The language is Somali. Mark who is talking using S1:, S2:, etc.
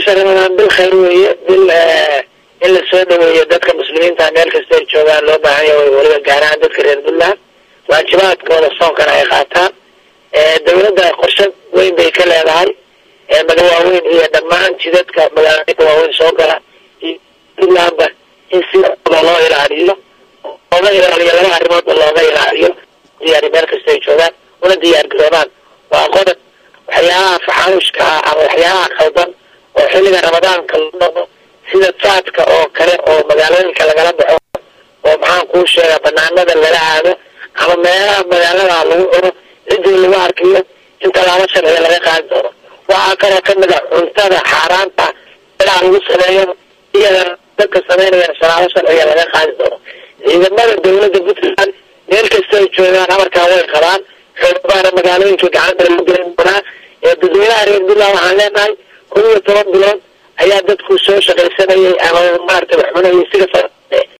S1: bisha Ramadaan bil khayr weeye bil in la soo dhaweeyo dadka muslimiinta meel kasta ay joogaan loo baahan yahay waliba gaar ahaan dadka reer Puntland waajibaadkooda soonkan ay qaataan dawladda qorshe weyn bay ka leedahay magaalada weyn iyo dhammaan jidadka magaalada waaweyn soo gala Puntlandba in si loo ilaaliyo laba arrimood looga ilaaliyo diyaar meel kasta ay joogaan una diyaar garoobaan waa qodob waxyaalaha faxaanushka ama waxyaalaha qaldan oo xilliga Ramadaanka loo sida faadka oo kale oo magaalooyinka lagala baxo oo maxaan ku sheegaa banaanada laga aado ama meelaha magaalada lagu cuno cidii lagu arkiyo inta laga sharciyo laga qaadi doono waxa kale ka mid ah cuntada xaaraanta ilaa lagu sameeyo iyada dadka sameynaya sharciyo laga qaadi doono ciidamada dawladda Puntland meel kasta ay joogaan amarkaa way qabaan xubnaha magaalooyinka gacanta lagu gelin doonaa dadweynaha reer Puntland waxaan leenahay 11 bilood ayaa dadku soo shaqaysanayay ama maartay wax cunayay sida